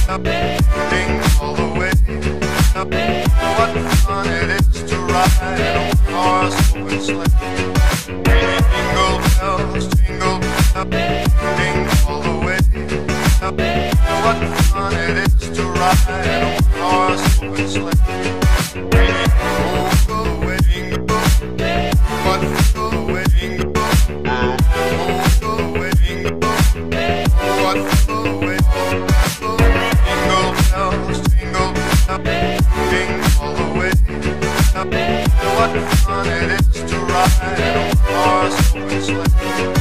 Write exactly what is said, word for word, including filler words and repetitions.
Ding all the way. What fun it is to ride a one-horse open sleigh. Jingle bells, jingle bells, ding all the way. What fun it is to ride a one-horse open sleigh. Oh, go away, jingle. What go away, jingle. Oh, go away, jingle. What go away, jingle bells, jingle bells, ding all the way. What fun it is to ride a one-horse open sleigh.